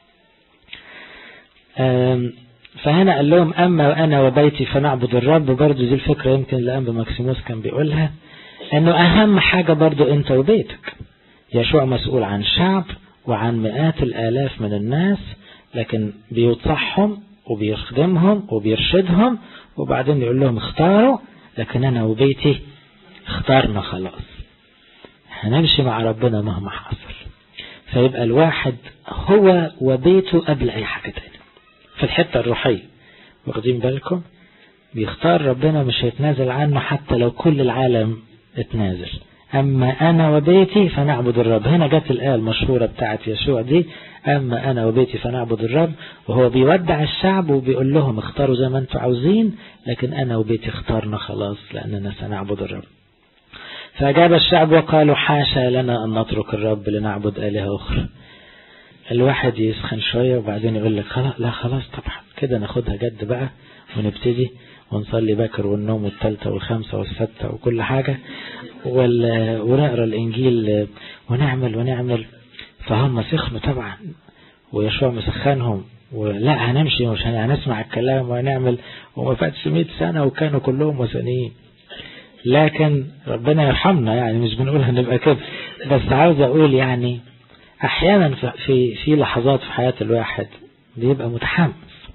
فهنا قال لهم أما أنا وبيتي فنعبد الرب. برضو دي الفكرة يمكن الأنبا ماكسيموس كان بيقولها، أنه أهم حاجة برضو أنت وبيتك. يشوع مسؤول عن شعب وعن مئات الآلاف من الناس، لكن بيوضحهم وبيخدمهم وبيرشدهم، وبعدين يقول لهم اختاروا، لكن أنا وبيتي اختارنا خلاص، هنمشي مع ربنا مهما حصل. فيبقى الواحد هو وبيته قبل أي حاجة تانية في الحتة الروحية. واخدين بالكم؟ بيختار ربنا، مش هيتنازل عنه حتى لو كل العالم اتنازل. أما أنا وبيتي فنعبد الرب. هنا جت الآية المشهورة بتاعت يشوع دي، أما أنا وبيتي فنعبد الرب، وهو بيودع الشعب وبيقول لهم اختاروا زي ما انتم عاوزين، لكن أنا وبيتي اختارنا خلاص لأننا سنعبد الرب. فأجاب الشعب وقالوا حاشا لنا أن نترك الرب لنعبد آلهة أخرى. الواحد يسخن شوية وبعدين يقول لك خلاص، لا خلاص طبعا كده ناخدها جد بقى ونبتدي ونصلي باكر والنوم والثالثة والخامسة والستة وكل حاجة، ونقرأ الإنجيل ونعمل ونعمل. فهم سخنوا طبعا، ويشوع مسخنهم، ولا هنمشي مش هنسمع الكلام ونعمل. وما فاتش مئة سنة وكانوا كلهم وثنيين. لكن ربنا يرحمنا، يعني مش بنقول هنبقى كده، بس عاوز أقول يعني أحيانا في في لحظات في حياة الواحد بيبقى متحمس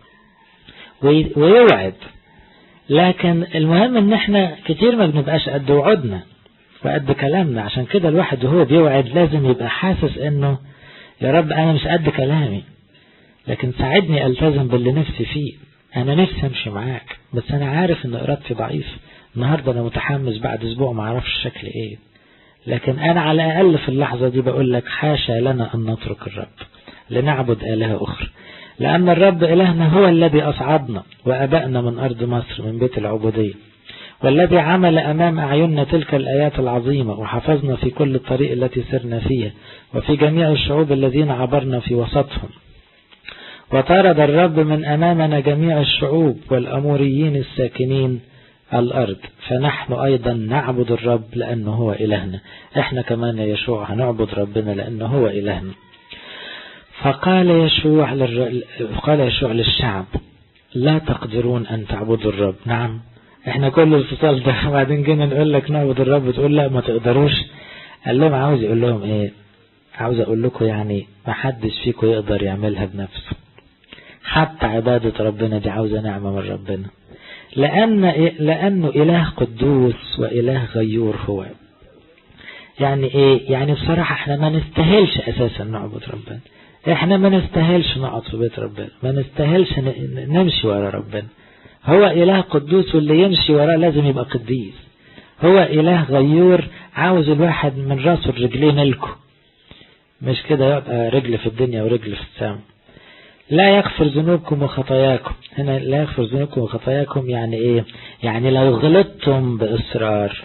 ويوعد، لكن المهم ان احنا كتير ما بنبقاش قد وعدنا وقد كلامنا. عشان كده الواحد وهو بيوعد لازم يبقى حاسس انه يا رب انا مش قد كلامي، لكن ساعدني التزم باللي نفسي فيه. انا نفسي امشي معاك، بس انا عارف ان ارادتي ضعيف. النهاردة انا متحمس، بعد اسبوع ما اعرفش الشكل ايه، لكن انا على الاقل في اللحظة دي بقول لك حاشا لنا ان نترك الرب لنعبد آلهة اخرى، لأن الرب إلهنا هو الذي أصعدنا وأبأنا من أرض مصر من بيت العبودية، والذي عمل أمام أعيننا تلك الآيات العظيمة، وحفظنا في كل الطريق التي سرنا فيها وفي جميع الشعوب الذين عبرنا في وسطهم. وطرد الرب من أمامنا جميع الشعوب والأموريين الساكنين الأرض، فنحن أيضا نعبد الرب لأنه هو إلهنا. إحنا كمان يا يشوع هنعبد ربنا لأنه هو إلهنا. فقال يشوع للر... قال يشوع للشعب لا تقدرون أن تعبدوا الرب. نعم، احنا كل الفصال ده وبعدين جينا نقول لك نعبد الرب تقول لا ما تقدروش. قال لهم عاوز يقول لهم ايه؟ عاوز اقول لكم يعني ما حدش فيكم يقدر يعملها بنفسه، حتى عبادة ربنا دي عاوزة نعمة من ربنا، لأن لأنه إله قدوس وإله غيور هو. يعني ايه؟ يعني بصراحة احنا ما نستاهلش اساسا نعبد ربنا، احنا ما نستاهلش نقعد في بيت ربنا، ما نستاهلش نمشي ورا ربنا. هو إله قدوس، واللي يمشي وراه لازم يبقى قديس. هو إله غيور، عاوز الواحد من راسه الرجلين ملكه، مش كده يبقى رجل في الدنيا ورجل في السماء. لا يغفر ذنوبكم وخطاياكم. هنا لا يغفر ذنوبكم وخطاياكم يعني ايه؟ يعني لو غلطتم بإصرار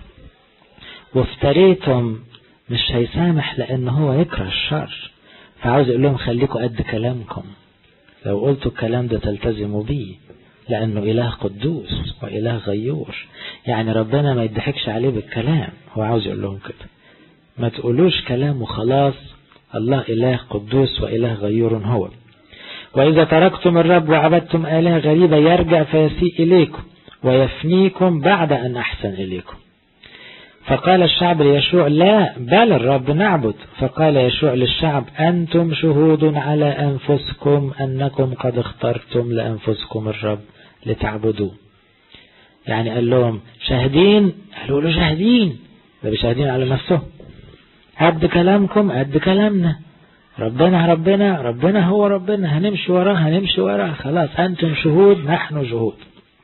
وافتريتم مش هيسامح، لأن هو يكره الشر. فعاوز يقول لهم خليكوا قد كلامكم، لو قلتوا الكلام ده تلتزموا بيه، لأنه إله قدوس وإله غيور. يعني ربنا ما يضحكش عليه بالكلام. هو عاوز يقول لهم كده، ما تقولوش كلام وخلاص، الله إله قدوس وإله غيور هو. وإذا تركتم الرب وعبدتم آلهة غريبة يرجع فيسيء إليكم ويفنيكم بعد أن أحسن إليكم. فقال الشعب ليشوع لا بل الرب نعبد. فقال يشوع للشعب أنتم شهود على أنفسكم أنكم قد اخترتم لأنفسكم الرب لتعبدوه. يعني قال لهم شاهدين؟ قالوا له شاهدين، ده بشاهدين على نفسهم. قد كلامكم قد كلامنا، ربنا ربنا ربنا هو ربنا، هنمشي وراه هنمشي وراه، خلاص أنتم شهود نحن شهود.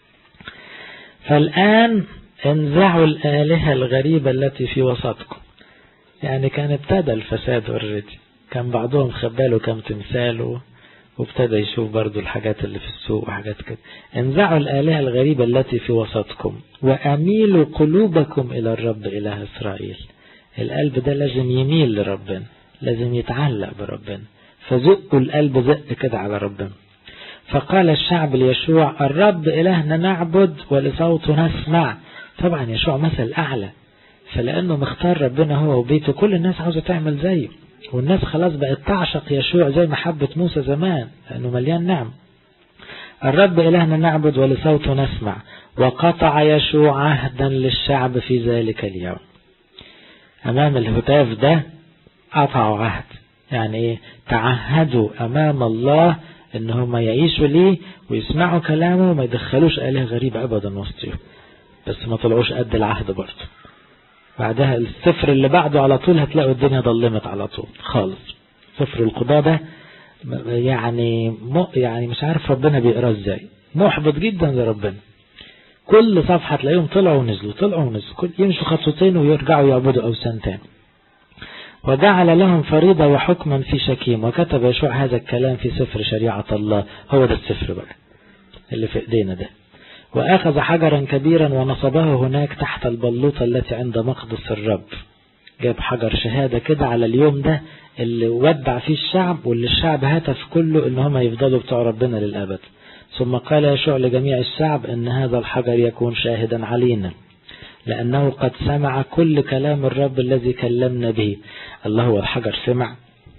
فالآن انزعوا الآلهة الغريبة التي في وسطكم. يعني كان ابتدى الفساد والردي، كان بعضهم خباله كم تمثاله وابتدى يشوف برضو الحاجات اللي في السوق وحاجات كده. انزعوا الآلهة الغريبة التي في وسطكم وأميلوا قلوبكم إلى الرب إله إسرائيل. القلب ده لازم يميل لربنا، لازم يتعلق بربنا، فزقوا القلب زق كده على ربنا. فقال الشعب ليشوع الرب إلهنا نعبد ولصوته نسمع. طبعا يشوع مثل أعلى، فلأنه مختار ربنا هو وبيته كل الناس عاوزة تعمل زيه، والناس خلاص بقت تعشق يشوع زي محبة موسى زمان لأنه مليان نعم. الرب إلهنا نعبد ولصوته نسمع. وقطع يشوع عهدا للشعب في ذلك اليوم. أمام الهتاف ده قطعوا عهد، يعني إيه؟ تعهدوا أمام الله إنهم يعيشوا ليه ويسمعوا كلامه وما يدخلوش آلهة غريبة أبدا وسطهم، بس ما طلعوش قد العهد برضه. بعدها السفر اللي بعده على طول هتلاقوا الدنيا ضلمت على طول خالص. سفر القضاء ده يعني م... يعني مش عارف ربنا بيقراه ازاي، محبط جدا لربنا. كل صفحة تلاقيهم طلعوا ونزلوا طلعوا ونزلوا، كل يمشوا خطوتين ويرجعوا يعبدوا أوثان تاني. وجعل لهم فريضة وحكما في شكيم. وكتب يشوع هذا الكلام في سفر شريعة الله. هو ده السفر بقى اللي في ايدينا ده. وأخذ حجرا كبيرا ونصبه هناك تحت البلوطة التي عند مقدس الرب. جاب حجر شهادة كده على اليوم ده اللي ودع فيه الشعب، واللي الشعب هتف كله ان هم يفضلوا بتوع ربنا للأبد. ثم قال يشوع لجميع الشعب إن هذا الحجر يكون شاهدا علينا، لأنه قد سمع كل كلام الرب الذي كلمنا به. الله هو الحجر سمع.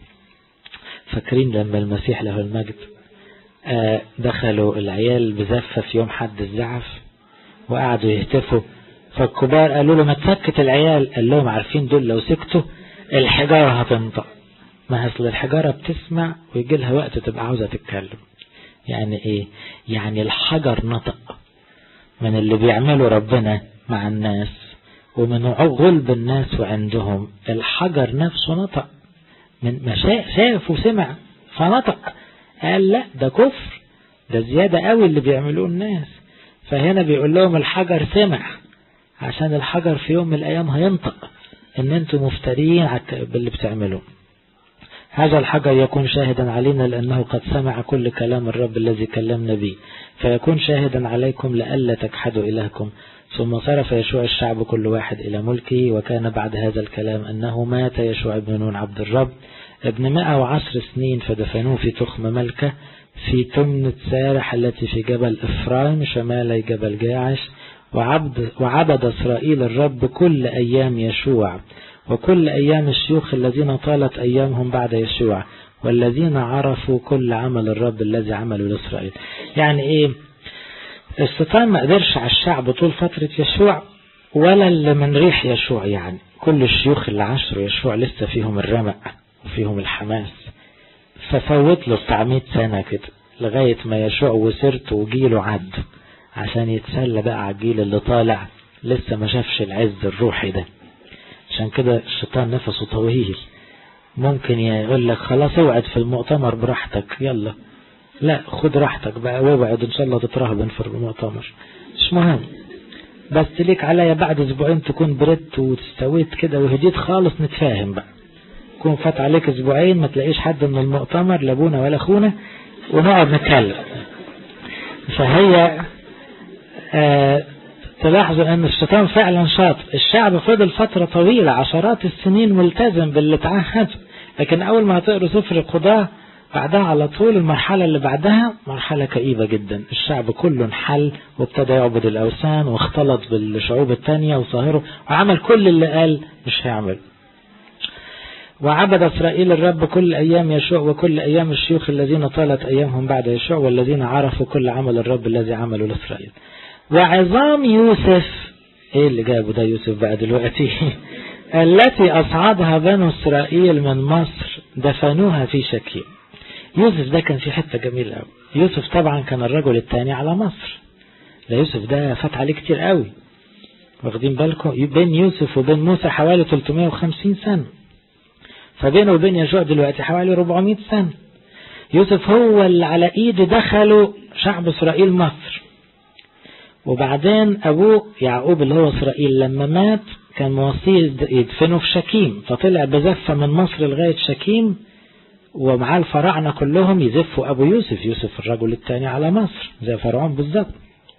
فاكرين لما المسيح له المجد آه دخلوا العيال بزفة في يوم حد الزعف وقعدوا يهتفوا، فالكبار قالوا له ما تسكت العيال، قال لهم عارفين دول لو سكتوا الحجارة هتنطق. ما أصل الحجارة بتسمع ويجي لها وقت تبقى عاوزة تتكلم. يعني ايه؟ يعني الحجر نطق من اللي بيعمله ربنا مع الناس ومن غلب الناس وعندهم. الحجر نفسه نطق من ما شاف وسمع فنطق. قال لا ده كفر، ده زيادة قوي اللي بيعملوه الناس. فهنا بيقول لهم الحجر سمع، عشان الحجر في يوم من الأيام هينطق ان انتم مفترين باللي بتعملوه. هذا الحجر يكون شاهدا علينا لأنه قد سمع كل كلام الرب الذي كلمنا به، فيكون شاهدا عليكم لئلا تجحدوا إلهكم. ثم صرف يشوع الشعب كل واحد إلى ملكه. وكان بعد هذا الكلام أنه مات يشوع بن نون عبد الرب ابن مائة وعشر سنين، فدفنوه في تخم ملكة في تمنة سارح التي في جبل إفرايم شمالي جبل جاعش. وعبد, وعبد إسرائيل الرب كل أيام يشوع وكل أيام الشيوخ الذين طالت أيامهم بعد يشوع، والذين عرفوا كل عمل الرب الذي عمله لإسرائيل. يعني إيه؟ الشيطان ما قدرش على الشعب طول فترة يشوع ولا اللي من ريح يشوع. يعني كل الشيوخ اللي عاشروا يشوع لسه فيهم الرمق وفيهم الحماس، ففوت له بتاع مئة سنة كده لغاية ما يشوع وسرته وجيله عد عشان يتسلى بقى على الجيل اللي طالع لسه ما شافش العز الروحي ده. عشان كده الشيطان نفسه طويل، ممكن يقول لك خلاص اوعد في المؤتمر براحتك، يلا لا خد راحتك بقى وابعد ان شاء الله تترهبن في المؤتمر، مش مهم، بس ليك عليا بعد اسبوعين تكون بردت وتستويت كده وهديت خالص نتفاهم بقى. يكون فات عليك اسبوعين ما تلاقيش حد من المؤتمر لا ابونا ولا اخونا ونقعد نتكلم. فهي آه تلاحظوا ان الشيطان فعلا شاطر. الشعب فضل فترة طويلة عشرات السنين ملتزم باللي اتعهد، لكن اول ما هتقروا سفر القضاء بعدها على طول المرحلة اللي بعدها مرحلة كئيبة جدا. الشعب كله انحل وابتدى يعبد الاوثان واختلط بالشعوب التانية وصاهره وعمل كل اللي قال مش هيعمل. وعبد إسرائيل الرب كل أيام يشوع وكل أيام الشيوخ الذين طالت أيامهم بعد يشوع، والذين عرفوا كل عمل الرب الذي عمله لإسرائيل. وعظام يوسف، ايه اللي جابه ده يوسف بقى دلوقتي التي أصعدها بنو إسرائيل من مصر دفنوها في شكيم. يوسف ده كان في حتة جميلة قوي. يوسف طبعا كان الرجل الثاني على مصر. لا يوسف ده فات عليه كتير قوي، واخدين بالكم؟ بين يوسف وبين موسى حوالي ثلاثمائة وخمسين سنة، فبينه وبين يشوع دلوقتي حوالي أربعمائة سنة. يوسف هو اللي على ايده دخلوا شعب إسرائيل مصر. وبعدين أبوه يعقوب اللي هو إسرائيل لما مات كان موصيه يدفنه في شكيم، فطلع بزفة من مصر لغاية شكيم ومعاه الفراعنة كلهم يزفوا أبو يوسف. يوسف الرجل الثاني على مصر زي فرعون بالظبط.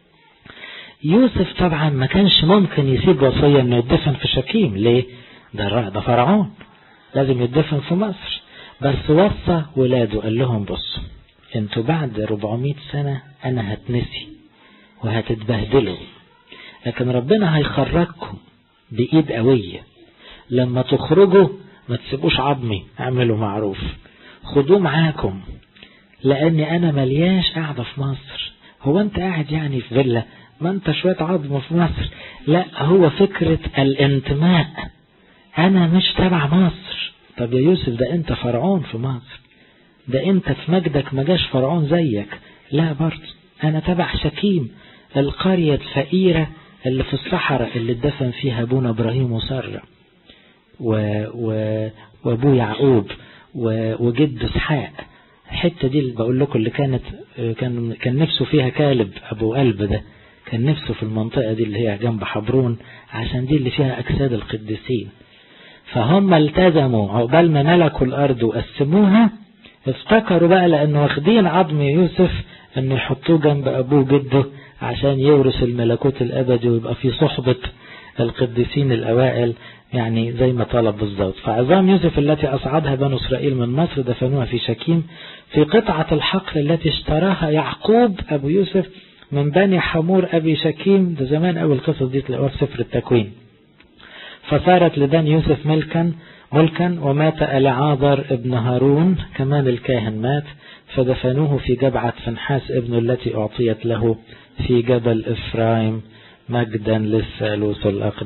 يوسف طبعا ما كانش ممكن يسيب وصية انه يدفن في شكيم. ليه؟ ده ده فرعون لازم يدفن في مصر. بس وصى ولاده قال لهم بصوا انتوا بعد أربعمائة سنة انا هتنسي وهتتبهدلوا، لكن ربنا هيخرجكم بإيد قوية. لما تخرجوا ما تسيبوش عظمي، اعملوا معروف، خدوه معاكم، لاني انا ملياش قاعدة في مصر. هو انت قاعد يعني في فيلا؟ ما انت شوية عظم في مصر. لا، هو فكرة الانتماء، انا مش تبع مصر. طب يا يوسف ده انت فرعون في مصر، ده انت في مجدك ما جاش فرعون زيك. لا برضه انا تبع شكيم، القرية الفقيرة اللي في الصحراء اللي اتدفن فيها ابونا ابراهيم وسارة و... و... وابو يعقوب و... وجد اسحاق. الحتة دي اللي بقول لكم اللي كانت كان كان نفسه فيها كالب ابو قلب ده، كان نفسه في المنطقة دي اللي هي جنب حبرون، عشان دي اللي فيها اجساد القديسين. فهم التزموا عقبال ما ملكوا الارض وقسموها، افتكروا بقى لانه واخدين عظم يوسف انه يحطوه جنب ابوه جده عشان يورث الملكوت الابدي ويبقى في صحبة القديسين الأوائل يعني زي ما طلب بالظبط. فعظام يوسف التي أصعدها بنو إسرائيل من مصر دفنوها في شكيم في قطعة الحقل التي اشتراها يعقوب أبو يوسف من بني حمور أبي شكيم. ده زمان أول القصص دي تلاقوها في سفر التكوين. فصارت لبني يوسف ملكا ملكا ومات ألعاذر ابن هارون كمان الكاهن مات، فدفنوه في جبعة فنحاس ابنه التي أعطيت له في جبل إفرايم مجدا للثالوث الأقدس.